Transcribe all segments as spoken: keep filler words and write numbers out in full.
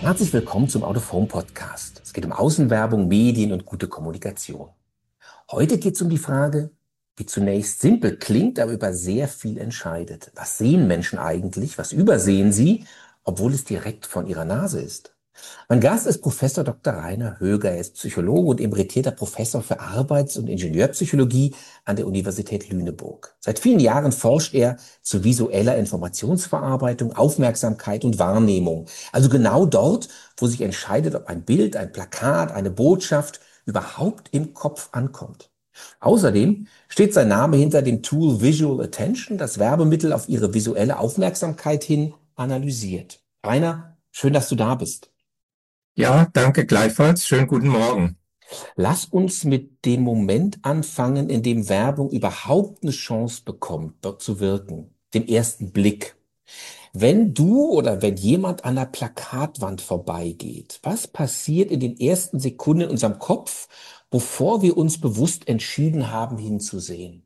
Herzlich willkommen zum Out of Home Podcast. Es geht um Außenwerbung, Medien und gute Kommunikation. Heute geht es um die Frage, die zunächst simpel klingt, aber über sehr viel entscheidet. Was sehen Menschen eigentlich? Was übersehen sie, obwohl es direkt von ihrer Nase ist? Mein Gast ist Professor Doktor Rainer Höger. Er ist Psychologe und emeritierter Professor für Arbeits- und Ingenieurpsychologie an der Universität Lüneburg. Seit vielen Jahren forscht er zu visueller Informationsverarbeitung, Aufmerksamkeit und Wahrnehmung. Also genau dort, wo sich entscheidet, ob ein Bild, ein Plakat, eine Botschaft überhaupt im Kopf ankommt. Außerdem steht sein Name hinter dem Tool Visual Attention, das Werbemittel auf ihre visuelle Aufmerksamkeit hin analysiert. Rainer, schön, dass du da bist. Ja, danke gleichfalls. Schönen guten Morgen. Lass uns mit dem Moment anfangen, in dem Werbung überhaupt eine Chance bekommt, dort zu wirken, dem ersten Blick. Wenn du oder wenn jemand an der Plakatwand vorbeigeht, was passiert in den ersten Sekunden in unserem Kopf, bevor wir uns bewusst entschieden haben, hinzusehen?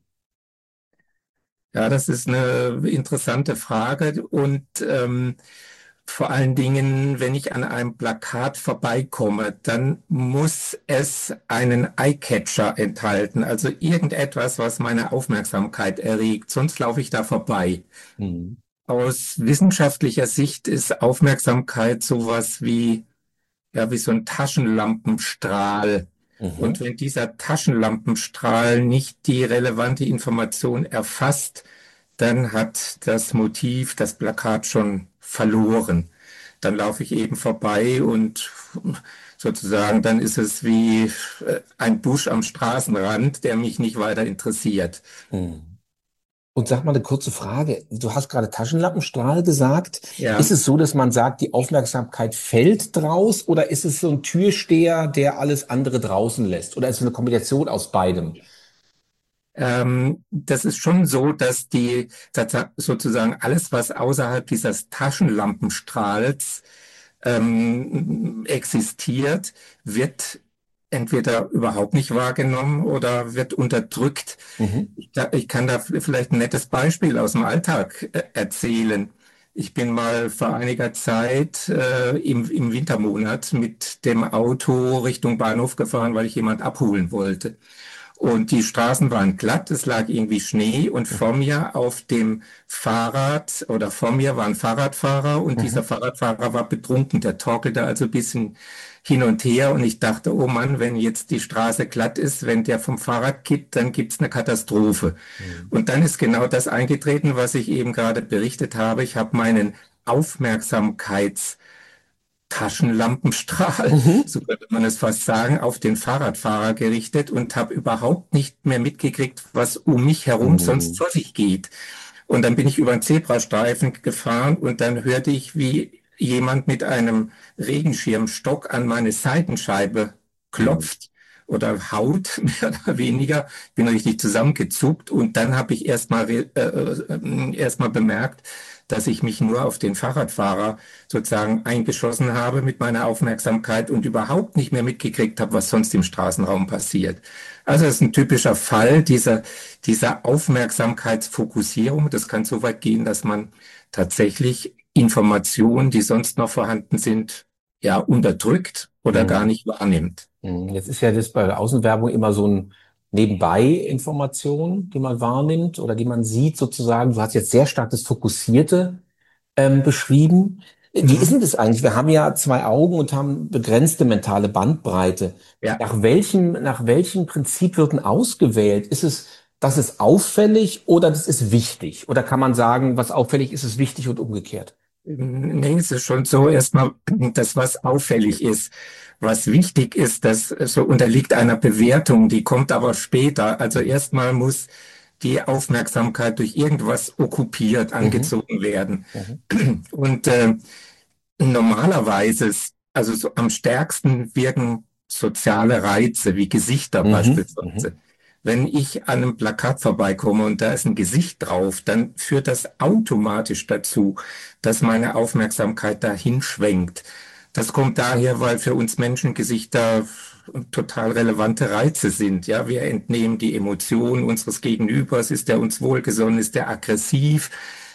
Ja, das ist eine interessante Frage und ähm, vor allen Dingen, wenn ich an einem Plakat vorbeikomme, dann muss es einen Eyecatcher enthalten, also irgendetwas, was meine Aufmerksamkeit erregt, sonst laufe ich da vorbei. Mhm. Aus wissenschaftlicher Sicht ist Aufmerksamkeit sowas wie ja, wie so ein Taschenlampenstrahl. Und Mhm. wenn dieser Taschenlampenstrahl nicht die relevante Information erfasst, dann hat das Motiv, das Plakat schon verloren. Dann laufe ich eben vorbei und sozusagen, dann ist es wie äh, ein Busch am Straßenrand, der mich nicht weiter interessiert. Mhm. Und sag mal eine kurze Frage. Du hast gerade Taschenlampenstrahl gesagt. Ist Ja. es so, dass man sagt, die Aufmerksamkeit fällt draus oder ist es so ein Türsteher, der alles andere draußen lässt? Oder ist es eine Kombination aus beidem? Ähm, das ist schon so, dass die tats- sozusagen alles, was außerhalb dieses Taschenlampenstrahls ähm, existiert, wird entweder überhaupt nicht wahrgenommen oder wird unterdrückt. Mhm. Ich, da- ich kann da vielleicht ein nettes Beispiel aus dem Alltag äh, erzählen. Ich bin mal vor einiger Zeit äh, im, im Wintermonat mit dem Auto Richtung Bahnhof gefahren, weil ich jemand abholen wollte. Und die Straßen waren glatt, es lag irgendwie Schnee und vor Mhm. mir auf dem Fahrrad oder vor mir war ein Fahrradfahrer und dieser Mhm. Fahrradfahrer war betrunken. Der torkelte also ein bisschen hin und her und ich dachte, oh Mann, wenn jetzt die Straße glatt ist, wenn der vom Fahrrad kippt, dann gibt's eine Katastrophe. Mhm. Und dann ist genau das eingetreten, was ich eben gerade berichtet habe. Ich habe meinen Aufmerksamkeits Taschenlampenstrahl, Mhm. so könnte man es fast sagen, auf den Fahrradfahrer gerichtet und habe überhaupt nicht mehr mitgekriegt, was um mich herum sonst Mhm. vor sich geht. Und dann bin ich über einen Zebrastreifen gefahren und dann hörte ich, wie jemand mit einem Regenschirmstock an meine Seitenscheibe Mhm. klopft oder haut, mehr oder weniger. Bin richtig zusammengezuckt und dann habe ich erst mal, äh, äh, erst mal bemerkt, dass ich mich nur auf den Fahrradfahrer sozusagen eingeschossen habe mit meiner Aufmerksamkeit und überhaupt nicht mehr mitgekriegt habe, was sonst im Straßenraum passiert. Also es ist ein typischer Fall dieser, dieser Aufmerksamkeitsfokussierung. Das kann so weit gehen, dass man tatsächlich Informationen, die sonst noch vorhanden sind, ja, unterdrückt oder gar Mhm. nicht wahrnimmt. Mhm. Jetzt ist ja das bei der Außenwerbung immer so ein Nebenbei-Information, die man wahrnimmt oder die man sieht sozusagen. Du hast jetzt sehr stark das Fokussierte ähm, beschrieben. Wie ist Mhm. denn das eigentlich? Wir haben ja zwei Augen und haben begrenzte mentale Bandbreite. Ja. Nach welchem, nach welchem Prinzip wird denn ausgewählt? Ist es, das ist auffällig oder das ist wichtig? Oder kann man sagen, was auffällig ist, ist wichtig und umgekehrt? Nee, es ist schon so erstmal, dass was auffällig ist. Was wichtig ist, das so unterliegt einer Bewertung, die kommt aber später. Also Mhm. erstmal muss die Aufmerksamkeit durch irgendwas okkupiert, Mhm. angezogen werden. Mhm. Und äh, normalerweise, also so am stärksten wirken soziale Reize, wie Gesichter Mhm. Mhm. beispielsweise. Wenn ich an einem Plakat vorbeikomme und da ist ein Gesicht drauf, dann führt das automatisch dazu, dass meine Aufmerksamkeit dahin schwenkt. Das kommt daher, weil für uns Menschen Gesichter total relevante Reize sind. Ja, wir entnehmen die Emotionen unseres Gegenübers. Ist der uns wohlgesonnen? Ist der aggressiv?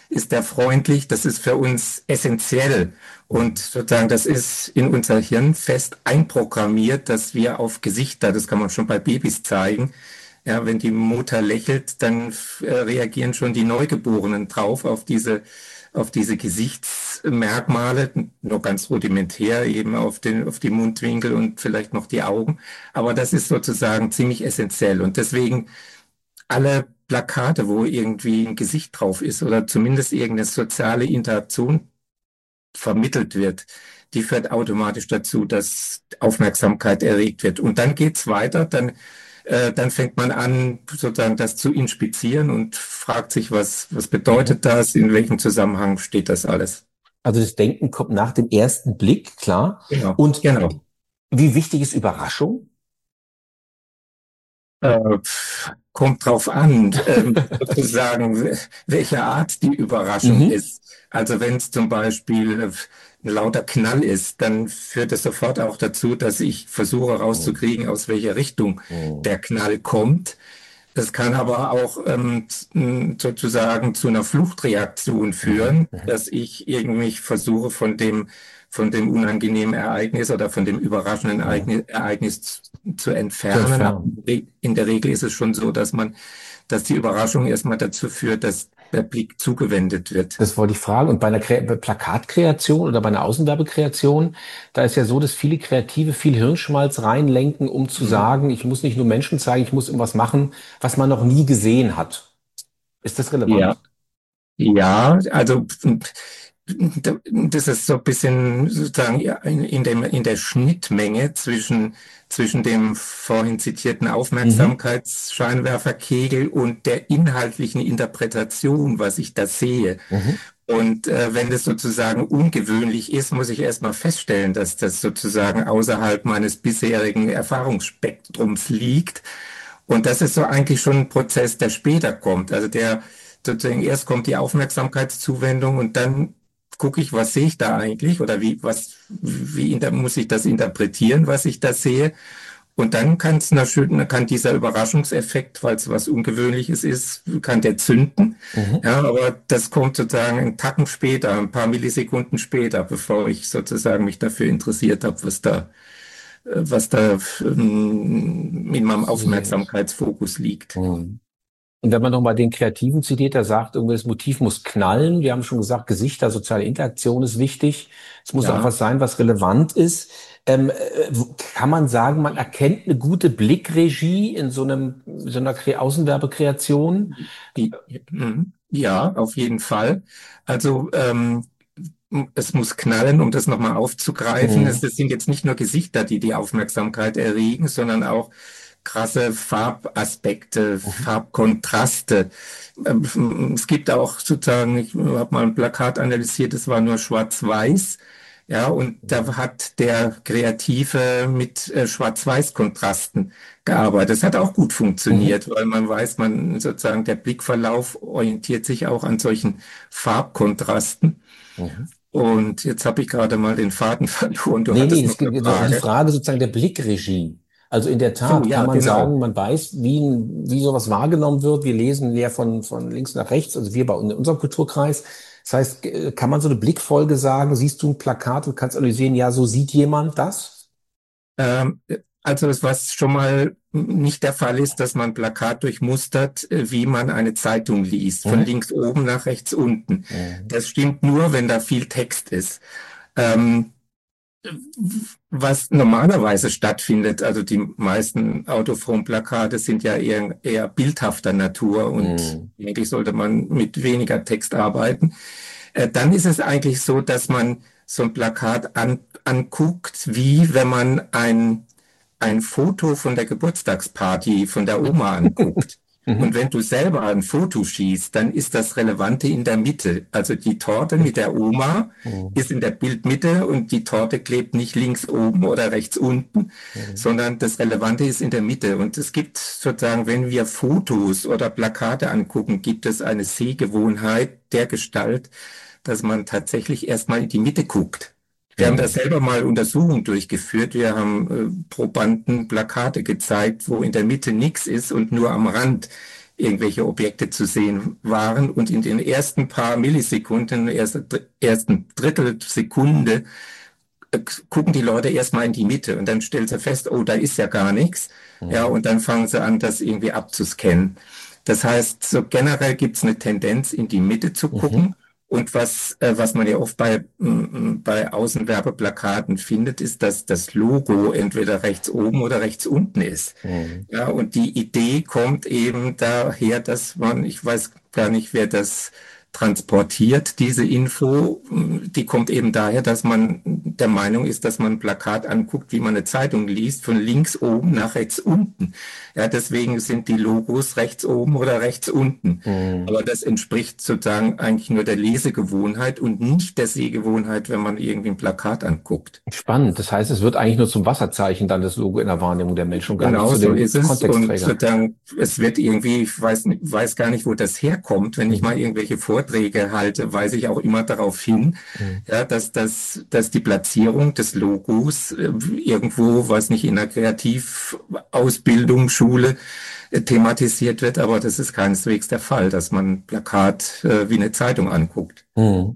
ist der freundlich, das ist für uns essentiell. Und sozusagen, das ist in unser Hirn fest einprogrammiert, dass wir auf Gesichter, das kann man schon bei Babys zeigen, ja, wenn die Mutter lächelt, dann äh, reagieren schon die Neugeborenen drauf auf diese, auf diese Gesichtsmerkmale, nur ganz rudimentär eben auf den, auf die Mundwinkel und vielleicht noch die Augen. Aber das ist sozusagen ziemlich essentiell. Und deswegen alle Plakate, wo irgendwie ein Gesicht drauf ist oder zumindest irgendeine soziale Interaktion vermittelt wird, die führt automatisch dazu, dass Aufmerksamkeit erregt wird. Und dann geht's weiter, dann, äh, dann fängt man an, sozusagen das zu inspizieren und fragt sich, was, was bedeutet das, in welchem Zusammenhang steht das alles. Also das Denken kommt nach dem ersten Blick, klar. Genau, Und genau. wie wichtig ist Überraschung? Äh, kommt drauf an, ähm, sozusagen, welche Art die Überraschung Mhm. ist. Also wenn es zum Beispiel äh, ein lauter Knall ist, dann führt es sofort auch dazu, dass ich versuche rauszukriegen, aus welcher Richtung Mhm. der Knall kommt. Das kann aber auch ähm, z- sozusagen zu einer Fluchtreaktion führen, Mhm. dass ich irgendwie versuche, von dem, von dem unangenehmen Ereignis oder von dem überraschenden Mhm. Ereignis, Ereignis zu Zu entfernen. Aber entfernen. in der Regel ist es schon so, dass man, dass die Überraschung erstmal dazu führt, dass der Blick zugewendet wird. Das wollte ich fragen. Und bei einer Kre bei Plakatkreation oder bei einer Außenwerbekreation, da ist ja so, dass viele Kreative viel Hirnschmalz reinlenken, um zu Mhm. sagen, ich muss nicht nur Menschen zeigen, ich muss irgendwas machen, was man noch nie gesehen hat. Ist das relevant? Ja, ja, also das ist so ein bisschen sozusagen ja, in, in dem, in der Schnittmenge zwischen, zwischen dem vorhin zitierten Mhm. Aufmerksamkeitsscheinwerferkegel und der inhaltlichen Interpretation, was ich da sehe. Mhm. Und äh, wenn das sozusagen ungewöhnlich ist, muss ich erstmal feststellen, dass das sozusagen außerhalb meines bisherigen Erfahrungsspektrums liegt. Und das ist so eigentlich schon ein Prozess, der später kommt. Also der sozusagen erst kommt die Aufmerksamkeitszuwendung und dann gucke ich, was sehe ich da eigentlich oder wie, was, wie inter, muss ich das interpretieren, was ich da sehe. Und dann kann es natürlich, kann dieser Überraschungseffekt, weil es was Ungewöhnliches ist, kann der zünden. Mhm. Ja, aber das kommt sozusagen einen Tacken später, ein paar Millisekunden später, bevor ich sozusagen mich dafür interessiert habe, was da, äh, was da ähm, in meinem Zu sehen ist. Aufmerksamkeitsfokus liegt. Mhm. Und wenn man nochmal den Kreativen zitiert, der sagt, irgendwie das Motiv muss knallen. Wir haben schon gesagt, Gesichter, soziale Interaktion ist wichtig. Es muss auch Ja. was sein, was relevant ist. Ähm, äh, wo- kann man sagen, man erkennt eine gute Blickregie in so einem, so einer Kre Außenwerbekreation? I- mhm. Ja, auf jeden Fall. Also ähm, es muss knallen, um das nochmal aufzugreifen. Es, Mhm. es sind jetzt nicht nur Gesichter, die die Aufmerksamkeit erregen, sondern auch krasse Farbaspekte, Mhm. Farbkontraste. Ähm, Es gibt auch sozusagen, ich habe mal ein Plakat analysiert, es war nur schwarz-weiß. Ja, und da Mhm. hat der Kreative mit äh, Schwarz-Weiß-Kontrasten gearbeitet. Das hat auch gut Mhm. funktioniert, weil man weiß, man sozusagen der Blickverlauf orientiert sich auch an solchen Farbkontrasten. Mhm. Und jetzt habe ich gerade mal den Faden verloren. Du Nee, nee, hattest es noch eine geht die Frage. Frage sozusagen der Blickregie. Also in der So, Tat kann ja, man genau. sagen, man weiß, wie, ein- wie sowas wahrgenommen wird. Wir lesen ja von, von links nach rechts, also wir bei in unserem Kulturkreis. Das heißt, äh, kann man so eine Blickfolge sagen, siehst du ein Plakat und kannst analysieren, ja, so sieht jemand das? Ähm, also das, was schon mal nicht der Fall ist, dass man ein Plakat durchmustert, äh, wie man eine Zeitung liest, von Mhm. links oben nach rechts unten. Mhm. Das stimmt nur, wenn da viel Text ist. Ähm, Was normalerweise stattfindet, also die meisten Autofront-Plakate sind ja eher, eher bildhafter Natur und Mhm. eigentlich sollte man mit weniger Text arbeiten. Äh, dann ist es eigentlich so, dass man so ein Plakat an, anguckt, wie wenn man ein, ein Foto von der Geburtstagsparty von der Oma anguckt. Und Mhm. wenn du selber ein Foto schießt, dann ist das Relevante in der Mitte. Also die Torte mit der Oma Mhm. ist in der Bildmitte und die Torte klebt nicht links oben oder rechts unten, Mhm. sondern das Relevante ist in der Mitte. Und es gibt sozusagen, wenn wir Fotos oder Plakate angucken, gibt es eine Sehgewohnheit der Gestalt, dass man tatsächlich erstmal in die Mitte guckt. Wir haben da Mhm. selber mal Untersuchungen durchgeführt. Wir haben äh, Probanden Plakate gezeigt, wo in der Mitte nichts ist und nur am Rand irgendwelche Objekte zu sehen waren. Und in den ersten paar Millisekunden, ersten, ersten Drittelsekunde, äh, gucken die Leute erstmal in die Mitte und dann stellen sie fest, oh, da ist ja gar nichts. Ja, Mhm. und dann fangen sie an, das irgendwie abzuscannen. Das heißt, so generell gibt es eine Tendenz, in die Mitte zu Mhm. gucken. Und was, äh, was man ja oft bei, mm, bei Außenwerbeplakaten findet, ist, dass das Logo entweder rechts oben oder rechts unten ist. Mhm. Ja, und die Idee kommt eben daher, dass man, ich weiß gar nicht, wer das transportiert, diese Info, die kommt eben daher, dass man der Meinung ist, dass man ein Plakat anguckt, wie man eine Zeitung liest, von links oben nach rechts unten. Ja, deswegen sind die Logos rechts oben oder rechts unten. Mhm. Aber das entspricht sozusagen eigentlich nur der Lesegewohnheit und nicht der Sehgewohnheit, wenn man irgendwie ein Plakat anguckt. Spannend. Das heißt, es wird eigentlich nur zum Wasserzeichen dann das Logo in der Wahrnehmung der Menschen und gar nicht Genau zu so dem ist es. Und Kontextträger. sozusagen, es wird irgendwie, ich weiß, nicht- weiß gar nicht, wo das herkommt. Wenn ich Mhm. mal irgendwelche Vorträge halte, weise ich auch immer darauf hin, Mhm. ja, dass das, dass die Platzierung des Logos äh, irgendwo, weiß nicht, in einer Kreativausbildung, Schule äh, thematisiert wird. Aber das ist keineswegs der Fall, dass man ein Plakat äh, wie eine Zeitung anguckt. Mhm.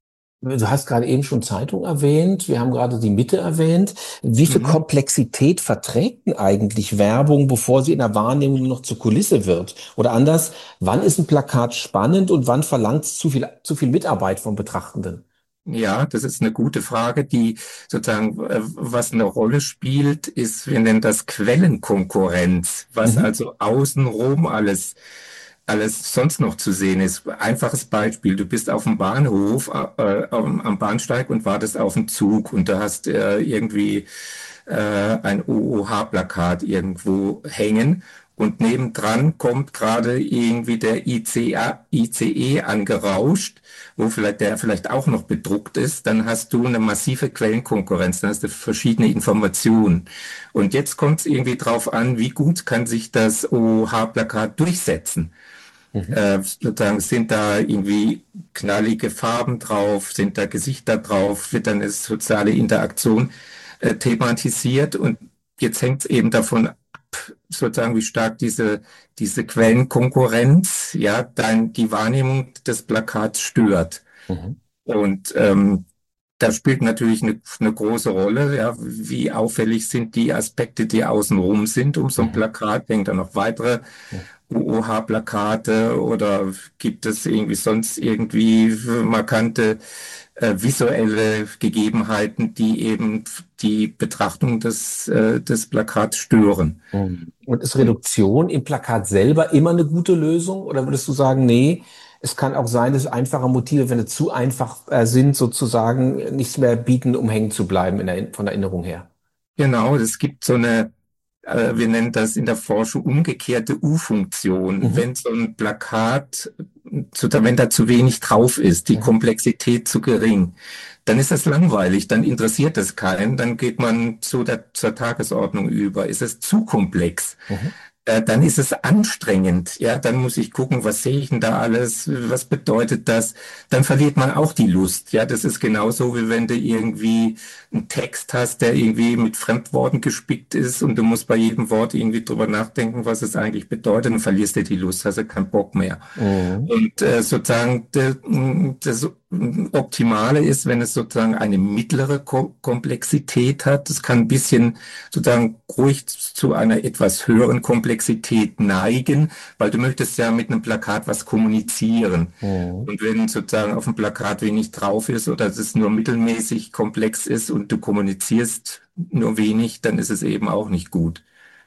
Du hast gerade eben schon Zeitung erwähnt, wir haben gerade die Mitte erwähnt. Wie viel Mhm. Komplexität verträgt denn eigentlich Werbung, bevor sie in der Wahrnehmung nur noch zur Kulisse wird? Oder anders, wann ist ein Plakat spannend und wann verlangt es zu viel, zu viel Mitarbeit vom Betrachtenden? Ja, das ist eine gute Frage, die sozusagen, äh, was eine Rolle spielt, ist, wir nennen das Quellenkonkurrenz, was Mhm. also außenrum alles, alles sonst noch zu sehen ist. Einfaches Beispiel, du bist auf dem Bahnhof, äh, am, am Bahnsteig und wartest auf den Zug und du hast äh, irgendwie äh, ein O O H-Plakat irgendwo hängen. Und nebendran kommt gerade irgendwie der I C A, I C E angerauscht, wo vielleicht der vielleicht auch noch bedruckt ist, dann hast du eine massive Quellenkonkurrenz, dann hast du verschiedene Informationen. Und jetzt kommt es irgendwie drauf an, wie gut kann sich das O O H-Plakat durchsetzen. Mhm. Äh, sozusagen sind da irgendwie knallige Farben drauf, sind da Gesichter drauf, wird dann eine soziale Interaktion äh, thematisiert und jetzt hängt es eben davon ab, sozusagen wie stark diese, diese Quellenkonkurrenz, ja, dann die Wahrnehmung des Plakats stört. Mhm. Und ähm, da spielt natürlich eine, eine große Rolle, ja, wie auffällig sind die Aspekte, die außenrum sind um so ein Mhm. Plakat, hängt da noch weitere Mhm. O O H-Plakate oder gibt es irgendwie sonst irgendwie markante äh, visuelle Gegebenheiten, die eben die Betrachtung des, äh, des Plakats stören? Mhm. Und ist Und Reduktion im Plakat selber immer eine gute Lösung? Oder würdest du sagen, nee, es kann auch sein, dass einfache Motive, wenn sie zu einfach äh, sind, sozusagen nichts mehr bieten, um hängen zu bleiben in der, von der Erinnerung her? genau, es gibt so eine, äh, wir nennen das in der Forschung umgekehrte U-Funktion. Mhm. Wenn so ein Plakat, zu, wenn da zu wenig drauf ist, die Mhm. Komplexität zu gering, dann ist das langweilig, dann interessiert es keinen, dann geht man zu der, zur Tagesordnung über. Ist es zu komplex? Mhm. Äh, dann ist es anstrengend. Ja, dann muss ich gucken, was sehe ich denn da alles? Was bedeutet das? Dann verliert man auch die Lust. Ja, das ist genauso, wie wenn du irgendwie einen Text hast, der irgendwie mit Fremdworten gespickt ist und du musst bei jedem Wort irgendwie drüber nachdenken, was es eigentlich bedeutet, dann verlierst du die Lust, hast du keinen Bock mehr. Mhm. Und äh, sozusagen de, das Optimale ist, wenn es sozusagen eine mittlere Ko Komplexität hat. Es kann ein bisschen sozusagen ruhig zu einer etwas höheren Komplexität neigen, weil du möchtest ja mit einem Plakat was kommunizieren. Mhm. Und wenn sozusagen auf dem Plakat wenig drauf ist oder es nur mittelmäßig komplex ist und du kommunizierst nur wenig, dann ist es eben auch nicht gut.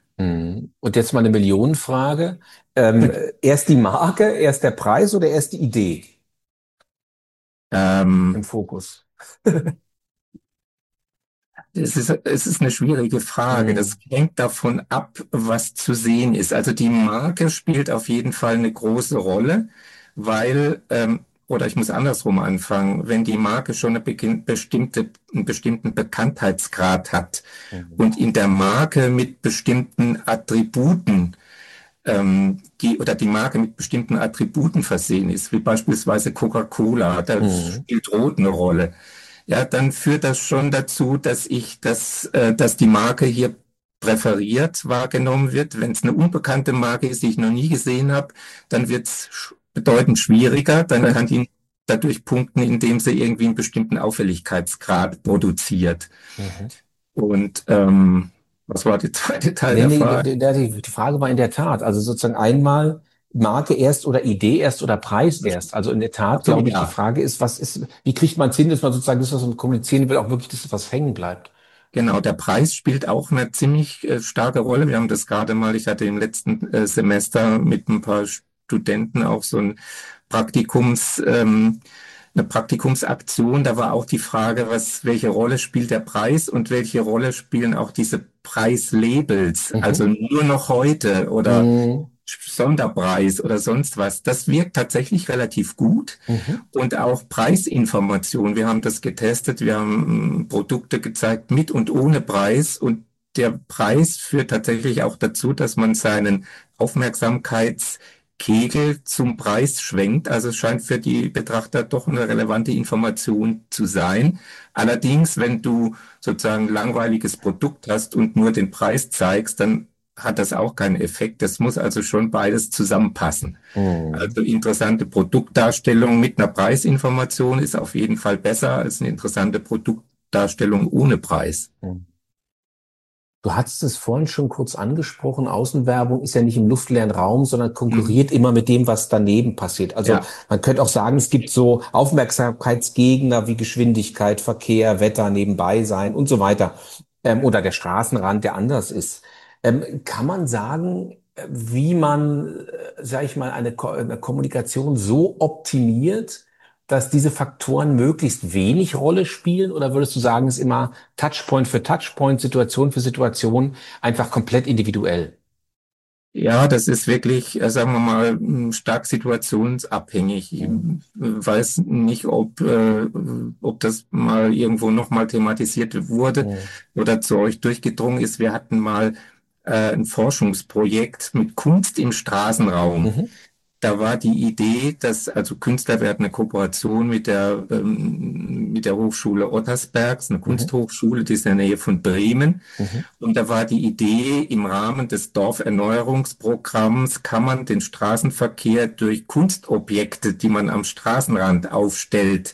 Mhm. Und jetzt mal eine Millionenfrage. Ähm, erst die Marke, erst der Preis oder erst die Idee im Ähm, Fokus? Es ist, es ist eine schwierige Frage. Das Mhm. hängt davon ab, was zu sehen ist. Also die Marke spielt auf jeden Fall eine große Rolle, weil, ähm, oder ich muss andersrum anfangen, wenn die Marke schon eine beginn- bestimmte, einen bestimmten Bekanntheitsgrad hat Mhm. und in der Marke mit bestimmten Attributen, ähm, die, oder die Marke mit bestimmten Attributen versehen ist, wie beispielsweise Coca-Cola, da Mhm. spielt Rot eine Rolle, ja, dann führt das schon dazu, dass ich, dass, äh, dass die Marke hier präferiert wahrgenommen wird. Wenn es eine unbekannte Marke ist, die ich noch nie gesehen habe, dann wird es bedeutend schwieriger. Dann kann die dadurch punkten, indem sie irgendwie einen bestimmten Auffälligkeitsgrad produziert. Mhm. Und ähm, was war der zweite Teil Nee, der nee, Frage? die, die die Frage war in der Tat, also sozusagen einmal Marke erst oder Idee erst oder Preis erst. Also in der Ach Tat, so, glaube ich, die ja. Frage ist, was ist, wie kriegt man es hin, dass man sozusagen das, was man kommunizieren will, auch wirklich, dass was hängen bleibt. Genau, der Preis spielt auch eine ziemlich äh, starke Rolle. Wir haben das gerade mal, ich hatte im letzten äh, Semester mit ein paar Studenten auch so ein Praktikums, ähm, eine Praktikumsaktion. Da war auch die Frage, was, welche Rolle spielt der Preis und welche Rolle spielen auch diese Preislabels? Also Mhm. nur noch heute oder Mhm. Sonderpreis oder sonst was. Das wirkt tatsächlich relativ gut. Mhm. Und auch Preisinformation. Wir haben das getestet. Wir haben mm, Produkte gezeigt mit und ohne Preis. Und der Preis führt tatsächlich auch dazu, dass man seinen Aufmerksamkeitskegel zum Preis schwenkt. Also es scheint für die Betrachter doch eine relevante Information zu sein. Allerdings, wenn du sozusagen ein langweiliges Produkt hast und nur den Preis zeigst, dann hat das auch keinen Effekt. Das muss also schon beides zusammenpassen. Mhm. Also interessante Produktdarstellung mit einer Preisinformation ist auf jeden Fall besser als eine interessante Produktdarstellung ohne Preis. Mhm. Du hattest es vorhin schon kurz angesprochen, Außenwerbung ist ja nicht im luftleeren Raum, sondern Mhm. konkurriert immer mit dem, was daneben passiert. Also Ja, man könnte auch sagen, es gibt so Aufmerksamkeitsgegner wie Geschwindigkeit, Verkehr, Wetter, nebenbei sein und so weiter. Ähm, oder der Straßenrand, der anders ist. Ähm, kann man sagen, äh, wie man, äh, sag ich mal, eine, Ko eine Kommunikation so optimiert, dass diese Faktoren möglichst wenig Rolle spielen? Oder würdest du sagen, es ist immer Touchpoint für Touchpoint, Situation für Situation, einfach komplett individuell? ja, das ist wirklich, äh, sagen wir mal, m, stark situationsabhängig. Ich Mhm. m, weiß nicht, ob, äh, ob das mal irgendwo nochmal thematisiert wurde Mhm. oder zu euch durchgedrungen ist. Wir hatten mal äh, ein Forschungsprojekt mit Kunst im Straßenraum. Mhm. Da war die Idee, dass also Künstler, wir hatten eine Kooperation mit der, ähm, mit der Hochschule Ottersbergs, eine Mhm. Kunsthochschule, die ist in der Nähe von Bremen. Mhm. Und da war die Idee, im Rahmen des Dorferneuerungsprogramms kann man den Straßenverkehr durch Kunstobjekte, die man am Straßenrand aufstellt,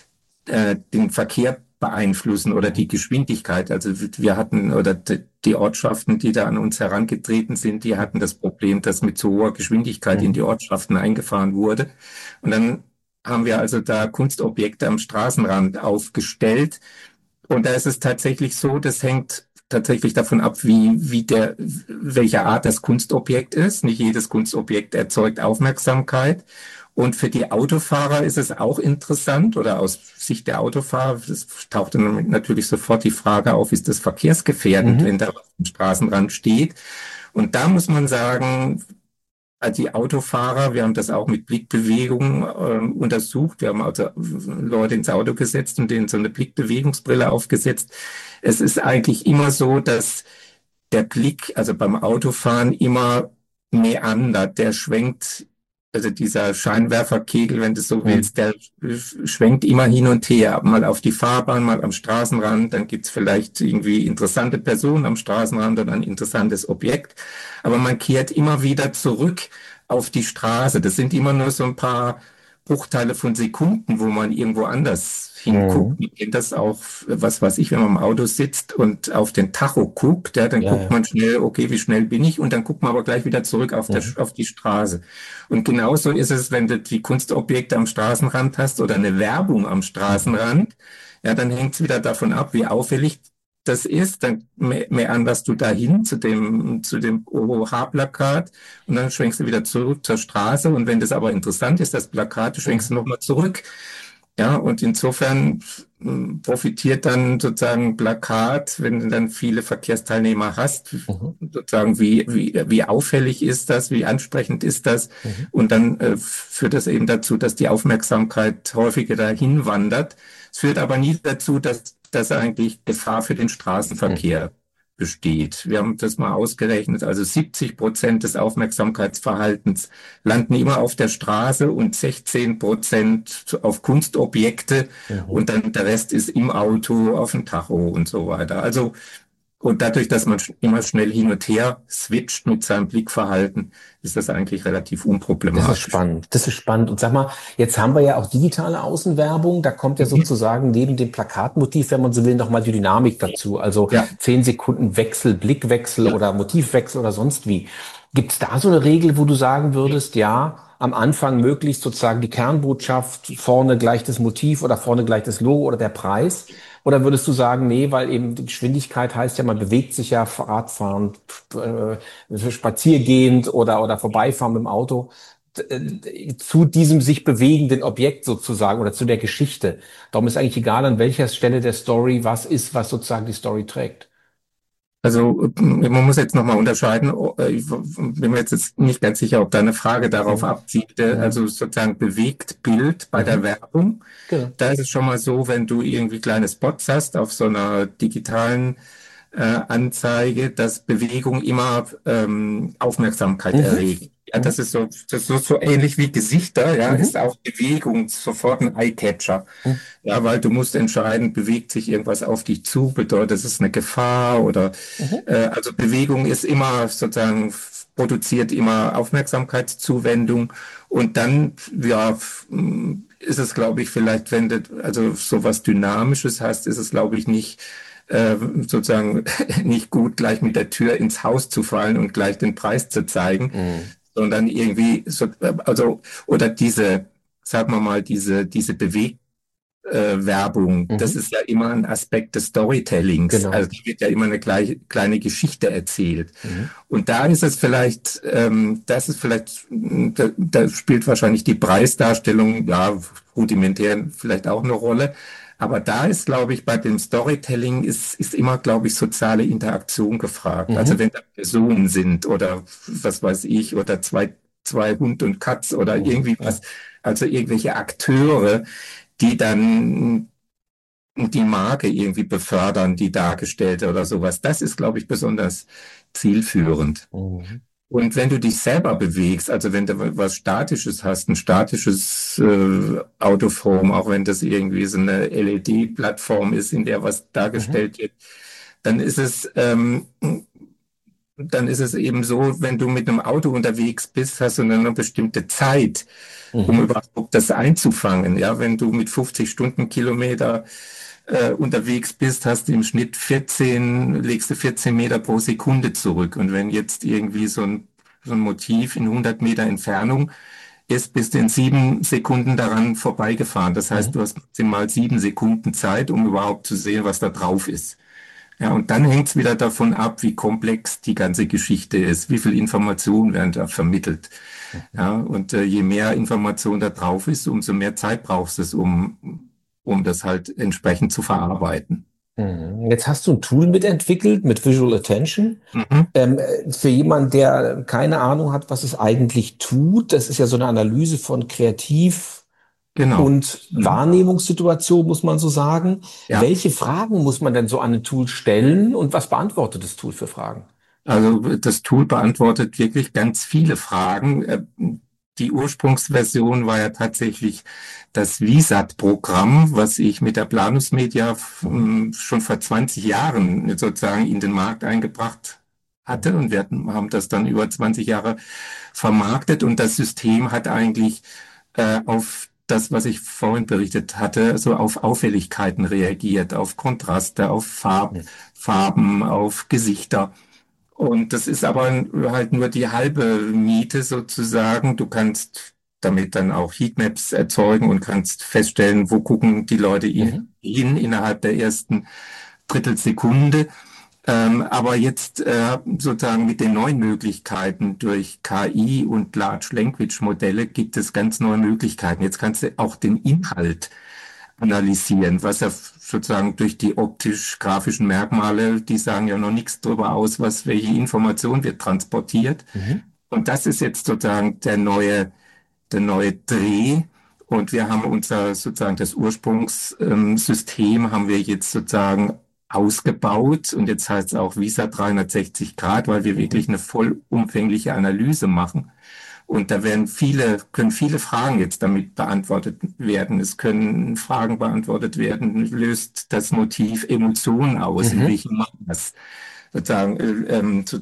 äh, den Verkehr beeinflussen oder die Mhm. Geschwindigkeit. Also wir hatten, oder d- die Ortschaften, die da an uns herangetreten sind, die hatten das Problem, dass mit zu hoher Geschwindigkeit in die Mhm. Ortschaften eingefahren wurde. Und dann haben wir also da Kunstobjekte am Straßenrand aufgestellt. Und da ist es tatsächlich so, das hängt tatsächlich davon ab, wie, wie der, welche Art das Kunstobjekt ist. Nicht jedes Kunstobjekt erzeugt Aufmerksamkeit. Und für die Autofahrer ist es auch interessant oder aus Sicht der Autofahrer, es taucht dann natürlich sofort die Frage auf, ist das verkehrsgefährdend, wenn Mhm. da was am Straßenrand steht? Und da muss man sagen, also die Autofahrer, wir haben das auch mit Blickbewegung ähm, untersucht. Wir haben also Leute ins Auto gesetzt und denen so eine Blickbewegungsbrille aufgesetzt. Es ist eigentlich immer so, dass der Blick, also beim Autofahren immer meandert, der schwenkt, also dieser Scheinwerferkegel, wenn du so Mhm. willst, der schwenkt immer hin und her, mal auf die Fahrbahn, mal am Straßenrand, dann gibt's vielleicht irgendwie interessante Personen am Straßenrand oder ein interessantes Objekt, aber man kehrt immer wieder zurück auf die Straße. Das sind immer nur so ein paar Bruchteile von Sekunden, wo man irgendwo anders hinguckt. Mhm. Ich kenn das auch, was weiß ich, wenn man im Auto sitzt und auf den Tacho guckt, ja, dann Ja, guckt ja. man schnell, okay, wie schnell bin ich? Und dann guckt man aber gleich wieder zurück auf, der, Mhm. auf die Straße. Und genauso ist es, wenn du die Kunstobjekte am Straßenrand hast oder eine Werbung am Mhm. Straßenrand, ja, dann hängt es wieder davon ab, wie auffällig das ist, dann me- meanderst du dahin zu dem, zu dem O H-Plakat und dann schwenkst du wieder zurück zur Straße. Und wenn das aber interessant ist, das Plakat, schwenkst Mhm. du nochmal zurück. Ja, und insofern mh, profitiert dann sozusagen Plakat, wenn du dann viele Verkehrsteilnehmer hast, Mhm. sozusagen wie, wie, wie auffällig ist das, wie ansprechend ist das? Mhm. Und dann äh, führt das eben dazu, dass die Aufmerksamkeit häufiger dahin wandert. Es führt aber nie dazu, dass, dass eigentlich Gefahr für den Mhm. Straßenverkehr besteht. Wir haben das mal ausgerechnet. Also siebzig Prozent des Aufmerksamkeitsverhaltens landen immer auf der Straße und sechzehn Prozent auf Kunstobjekte Mhm. und dann der Rest ist im Auto, auf dem Tacho und so weiter. Also Und dadurch, dass man sch- immer schnell hin und her switcht mit seinem Blickverhalten, ist das eigentlich relativ Das ist unproblematisch. spannend. Das ist spannend. Und sag mal, jetzt haben wir ja auch digitale Außenwerbung. Da kommt ja Mhm. sozusagen neben dem Plakatmotiv, wenn man so will, nochmal die Dynamik dazu. Also Ja, zehn Sekunden Wechsel, Blickwechsel ja. oder Motivwechsel oder sonst wie. Gibt es da so eine Regel, wo du sagen würdest, ja, am Anfang möglichst sozusagen die Kernbotschaft, vorne gleich das Motiv oder vorne gleich das Logo oder der Preis? Oder würdest du sagen, nee, weil eben die Geschwindigkeit heißt ja, man bewegt sich ja Radfahren, äh, spaziergehend oder, oder vorbeifahren mit dem Auto äh, zu diesem sich bewegenden Objekt sozusagen oder zu der Geschichte. Darum ist eigentlich egal, an welcher Stelle der Story was ist, was sozusagen die Story trägt. Also äh, man muss jetzt nochmal unterscheiden, oh, äh, ich bin mir jetzt nicht ganz sicher, ob deine Frage darauf Mhm. abzielte, Mhm. also sozusagen bewegt Bild bei der Mhm. Werbung. Genau. Da ist es schon mal so, wenn du irgendwie kleine Spots hast auf so einer digitalen äh, Anzeige, dass Bewegung immer ähm, Aufmerksamkeit Mhm. erregt. Ja, das Mhm. ist so, das ist so, so ähnlich wie Gesichter, ja, ist Mhm. auch Bewegung sofort ein Eye-Catcher. Ja, weil du musst entscheiden, bewegt sich irgendwas auf dich zu, bedeutet es eine Gefahr oder Mhm. äh, also Bewegung ist immer sozusagen produziert immer Aufmerksamkeitszuwendung und dann ja f- m, ist es, glaube ich, vielleicht, wenn du also sowas Dynamisches hast, ist es, glaube ich, nicht äh, sozusagen nicht gut, gleich mit der Tür ins Haus zu fallen und gleich den Preis zu zeigen, Mhm. sondern irgendwie so, also oder diese, sagen wir mal, diese diese Bewegung äh, Werbung, das Mhm. ist ja immer ein Aspekt des Storytellings. Also Genau. da wird ja immer eine gleich, kleine Geschichte erzählt. Mhm. Und da ist es vielleicht, ähm, das ist vielleicht, da, da spielt wahrscheinlich die Preisdarstellung, ja, rudimentär vielleicht auch eine Rolle. Aber da ist, glaube ich, bei dem Storytelling ist, ist immer, glaube ich, soziale Interaktion gefragt. Also Mhm. wenn da Personen sind oder was weiß ich, oder zwei, zwei Hund und Katz oder Mhm. irgendwie was, Ja. also irgendwelche Akteure, die dann die Marke irgendwie befördern, die dargestellte oder sowas. Das ist, glaube ich, besonders zielführend. Mhm. Und wenn du dich selber bewegst, also wenn du was Statisches hast, ein statisches äh, Autoform, auch wenn das irgendwie so eine L E D-Plattform ist, in der was Mhm. dargestellt wird, dann ist es ähm, dann ist es eben so, wenn du mit einem Auto unterwegs bist, hast du dann eine bestimmte Zeit, um Mhm. überhaupt das einzufangen. Ja, wenn du mit fünfzig Stundenkilometer äh, unterwegs bist, hast du im Schnitt vierzehn, legst du vierzehn Meter pro Sekunde zurück. Und wenn jetzt irgendwie so ein, so ein Motiv in hundert Meter Entfernung ist, bist du in sieben Sekunden daran vorbeigefahren. Das heißt, Mhm. du hast maximal sieben Sekunden Zeit, um überhaupt zu sehen, was da drauf ist. Ja, und dann hängt es wieder davon ab, wie komplex die ganze Geschichte ist, wie viel Informationen werden da vermittelt. Mhm. Ja, und äh, je mehr Information da drauf ist, umso mehr Zeit brauchst du, um, um das halt entsprechend zu verarbeiten. Mhm. Jetzt hast du ein Tool mitentwickelt mit Visual Attention. Mhm, Ähm, äh, für jemanden, der keine Ahnung hat, was es eigentlich tut, das ist ja so eine Analyse von Kreativ- genau. und Mhm. Wahrnehmungssituation, muss man so sagen. Ja, Welche Fragen muss man denn so an ein Tool stellen und was beantwortet das Tool für Fragen? also das Tool beantwortet wirklich ganz viele Fragen. Äh, Die Ursprungsversion war ja tatsächlich das VISAT-Programm, was ich mit der Planus Media Mhm. ähm, schon vor zwanzig Jahren sozusagen in den Markt eingebracht Mhm. hatte. Und wir hatten, haben das dann über zwanzig Jahre vermarktet. Und das System hat eigentlich äh, auf das, was ich vorhin berichtet hatte, so auf Auffälligkeiten reagiert, auf Kontraste, auf Farb, Mhm. Farben, auf Gesichter. Und das ist aber halt nur die halbe Miete sozusagen. Du kannst damit dann auch Heatmaps erzeugen und kannst feststellen, wo gucken die Leute Mhm. hin innerhalb der ersten Drittelsekunde. Ähm, aber jetzt äh, sozusagen mit den neuen Möglichkeiten durch K I und Large Language Modelle gibt es ganz neue Möglichkeiten. Jetzt kannst du auch den Inhalt analysieren, was ja sozusagen durch die optisch-grafischen Merkmale, die sagen ja noch nichts darüber aus, was, welche Information wird transportiert. Mhm. Und das ist jetzt sozusagen der neue, der neue Dreh. Und wir haben unser sozusagen das Ursprungssystem haben wir jetzt sozusagen ausgebaut. Und jetzt heißt es auch Visa dreihundertsechzig Grad, weil wir Mhm. wirklich eine vollumfängliche Analyse machen Und da werden viele, können viele Fragen jetzt damit beantwortet werden. Es können Fragen beantwortet werden, löst das Motiv Emotionen aus, in Mhm. welchem Maß? Sozusagen, äh, ähm, zu,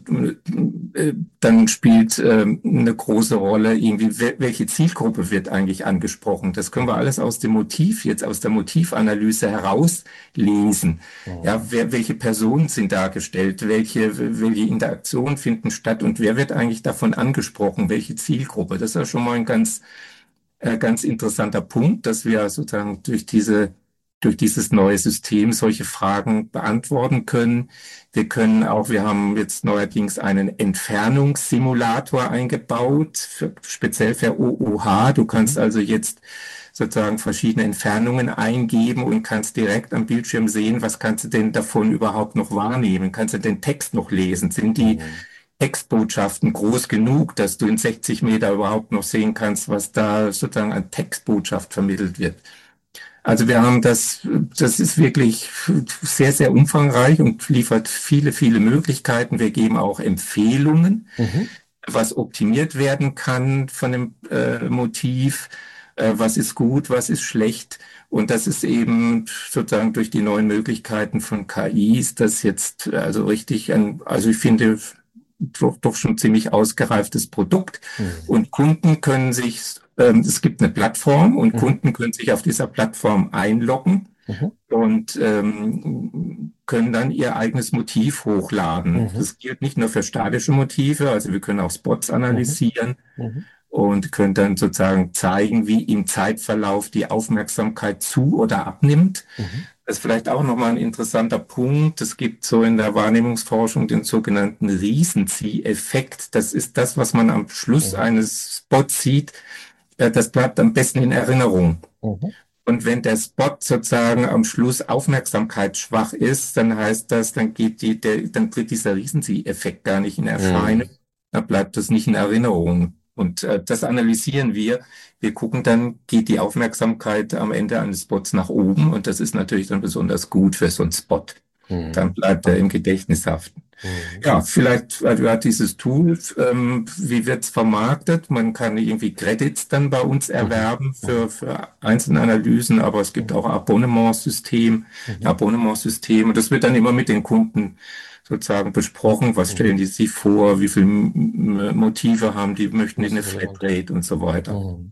äh, dann spielt ähm, eine große Rolle irgendwie, wel- welche Zielgruppe wird eigentlich angesprochen. Das können wir alles aus dem Motiv, jetzt aus der Motivanalyse herauslesen. Ja, Mhm. wer, welche Personen sind dargestellt, welche, welche Interaktionen finden statt und wer wird eigentlich davon angesprochen, welche Zielgruppe. Das ist ja schon mal ein ganz, äh, ganz interessanter Punkt, dass wir sozusagen durch diese, durch dieses neue System solche Fragen beantworten können. Wir können auch, wir haben jetzt neuerdings einen Entfernungssimulator eingebaut, für, speziell für O O H. Du kannst Mhm. also jetzt sozusagen verschiedene Entfernungen eingeben und kannst direkt am Bildschirm sehen, was kannst du denn davon überhaupt noch wahrnehmen? Kannst du den Text noch lesen? Sind die Mhm. Textbotschaften groß genug, dass du in sechzig Meter überhaupt noch sehen kannst, was da sozusagen an Textbotschaft vermittelt wird? Also wir haben das, das ist wirklich sehr, sehr umfangreich und liefert viele, viele Möglichkeiten. Wir geben auch Empfehlungen, Mhm. was optimiert werden kann von dem äh, Motiv, äh, was ist gut, was ist schlecht. Und das ist eben sozusagen durch die neuen Möglichkeiten von K I ist das jetzt also richtig ein, also ich finde doch, doch schon ziemlich ausgereiftes Produkt. Mhm. Und Kunden können sich, ähm, es gibt eine Plattform und Mhm. Kunden können sich auf dieser Plattform einloggen Mhm. und ähm, können dann ihr eigenes Motiv hochladen. Mhm. Das gilt nicht nur für statische Motive, also wir können auch Spots Mhm. analysieren Mhm. und können dann sozusagen zeigen, wie im Zeitverlauf die Aufmerksamkeit zu oder abnimmt. Mhm. Das ist vielleicht auch nochmal ein interessanter Punkt. Es gibt so in der Wahrnehmungsforschung den sogenannten Riesenzieh-Effekt. Das ist das, was man am Schluss Mhm. eines Spots sieht. Äh, Das bleibt am besten in Erinnerung. Mhm. Und wenn der Spot sozusagen am Schluss aufmerksamkeitsschwach ist, dann heißt das, dann geht die, der, dann tritt dieser Riesensieh-Effekt gar nicht in Erscheinung. Mhm. Dann bleibt das nicht in Erinnerung. Und äh, das analysieren wir. Wir gucken dann, geht die Aufmerksamkeit am Ende eines Spots nach oben. Und das ist natürlich dann besonders gut für so einen Spot. Dann Mhm. bleibt er im Gedächtnis haften. Mhm. Ja, vielleicht also hat dieses Tool, ähm, wie wird's vermarktet? Man kann irgendwie Credits dann bei uns Mhm. erwerben für, Mhm. für einzelne Analysen, aber es gibt auch Mhm. Abonnementssystem, ein Mhm. Abonnementssystem und das wird dann immer mit den Kunden sozusagen besprochen. Was Mhm. stellen die sich vor? Wie viele M- Motive haben die? Möchten die Das eine ist relevant. Flatrate und so weiter? Mhm.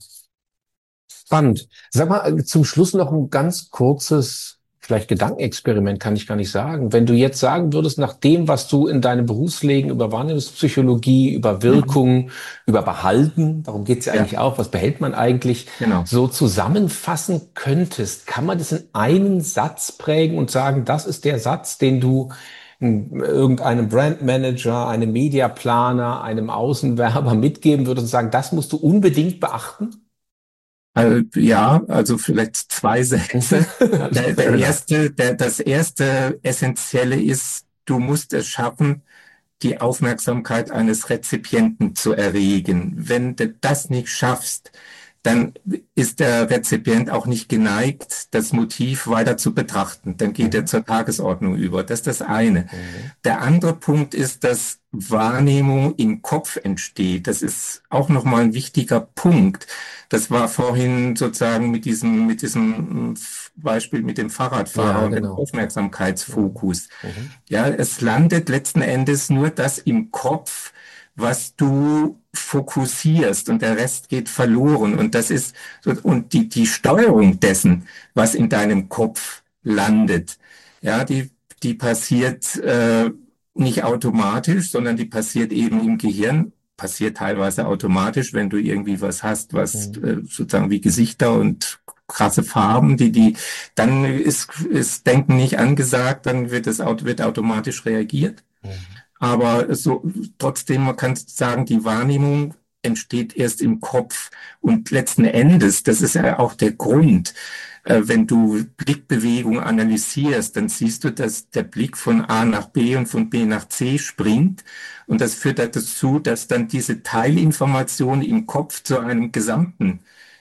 Spannend. Sag mal, äh, zum Schluss noch ein ganz kurzes, vielleicht Gedankenexperiment, kann ich gar nicht sagen. Wenn du jetzt sagen würdest, nach dem, was du in deinem Berufsleben über Wahrnehmungspsychologie, über Mhm. Wirkung, über Behalten, darum geht's ja Ja, eigentlich auch, was behält man eigentlich, genau. so zusammenfassen könntest, kann man das in einen Satz prägen und sagen, das ist der Satz, den du m, irgendeinem Brandmanager, einem Mediaplaner, einem Außenwerber mitgeben würdest und sagen, das musst du unbedingt beachten? Also, ja, also vielleicht zwei Mhm. Sätze. Der, der Fair enough. erste, der, das erste Essentielle ist, du musst es schaffen, die Aufmerksamkeit eines Rezipienten zu erregen. Wenn du das nicht schaffst, dann ist der Rezipient auch nicht geneigt, das Motiv weiter zu betrachten. Dann geht er Mhm. zur Tagesordnung über. Das ist das eine. Mhm. Der andere Punkt ist, dass Wahrnehmung im Kopf entsteht. Das ist auch nochmal ein wichtiger Punkt. Das war vorhin sozusagen mit diesem, mit diesem Beispiel mit dem Fahrradfahrer Ja, und dem genau. Mhm. Aufmerksamkeitsfokus. Mhm. Ja, es landet letzten Endes nur das im Kopf, was du fokussierst und der Rest geht verloren. Und das ist, so- und die, die Steuerung dessen, was in deinem Kopf landet, ja, die, die passiert, äh, nicht automatisch, sondern die passiert eben im Gehirn, passiert teilweise automatisch, wenn du irgendwie was hast, was, Mhm. äh, sozusagen wie Gesichter und krasse Farben, die, die, dann ist, ist Denken nicht angesagt, dann wird es, aut- wird automatisch reagiert. Mhm. Aber so, trotzdem, man kann sagen, die Wahrnehmung entsteht erst im Kopf. Und letzten Endes, das ist ja auch der Grund, äh, wenn du Blickbewegung analysierst, dann siehst du, dass der Blick von A nach B und von B nach C springt. Und das führt dazu, dass dann diese Teilinformationen im Kopf zu einem gesamten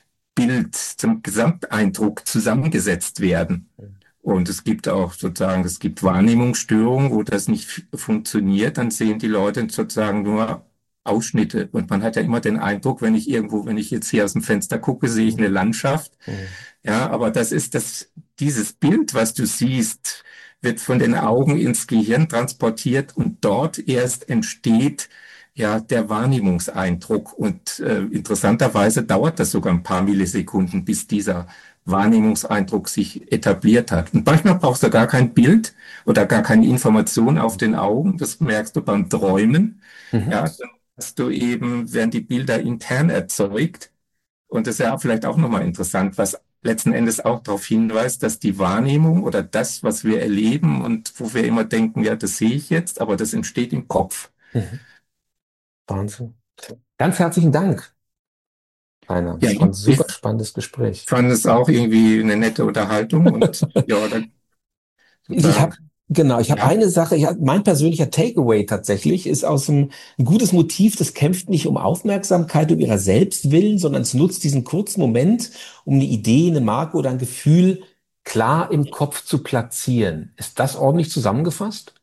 Bild, zum Gesamteindruck zusammengesetzt werden. Und es gibt auch sozusagen, es gibt Wahrnehmungsstörungen, wo das nicht f- funktioniert. Dann sehen die Leute sozusagen nur Ausschnitte. Und man hat ja immer den Eindruck, wenn ich irgendwo, wenn ich jetzt hier aus dem Fenster gucke, sehe ich eine Landschaft. Mhm. Ja, aber das ist das, dieses Bild, was du siehst, wird von den Augen ins Gehirn transportiert und dort erst entsteht ja der Wahrnehmungseindruck. Und äh, interessanterweise dauert das sogar ein paar Millisekunden, bis dieser Wahrnehmungseindruck sich etabliert hat. Und manchmal brauchst du gar kein Bild oder gar keine Information auf den Augen. Das merkst du beim Träumen. Mhm. Ja, dann hast du eben, werden die Bilder intern erzeugt. Und das ist ja vielleicht auch nochmal interessant, was letzten Endes auch darauf hinweist, dass die Wahrnehmung oder das, was wir erleben und wo wir immer denken, ja, das sehe ich jetzt, aber das entsteht im Kopf. Mhm. Wahnsinn. Ganz herzlichen Dank, Rainer. Ja, Das war ein ich super spannendes Gespräch. fand es auch irgendwie eine nette Unterhaltung und ja, da Ich sozusagen, habe genau, ich habe ja, eine Sache, ich hab, mein persönlicher Takeaway tatsächlich ist aus dem ein gutes Motiv, das kämpft nicht um Aufmerksamkeit um ihrer selbst willen, sondern es nutzt diesen kurzen Moment, um eine Idee, eine Marke oder ein Gefühl klar im Kopf zu platzieren. Ist das ordentlich zusammengefasst?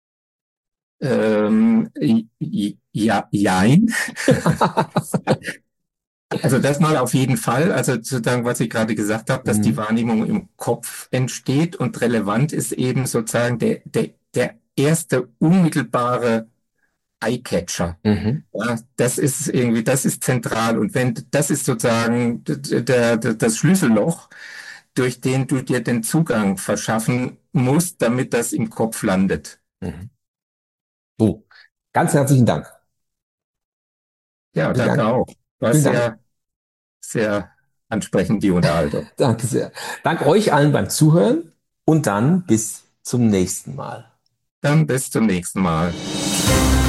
ähm, ja, jein. Also das mal auf jeden Fall. Also sozusagen, was ich gerade gesagt habe, dass die Mhm. Wahrnehmung im Kopf entsteht und relevant ist eben sozusagen der, der, der erste unmittelbare Eyecatcher. Mhm. Ja, das ist irgendwie, das ist zentral. Und wenn, das ist sozusagen der, der, das Schlüsselloch, durch den du dir den Zugang verschaffen musst, damit das im Kopf landet. Mhm. So, ganz herzlichen Dank. Ja, Vielen danke Dank. auch. War Vielen Dank. sehr, sehr ansprechend, die Unterhaltung. Danke sehr. Dank euch allen beim Zuhören und dann bis zum nächsten Mal. Dann bis zum nächsten Mal.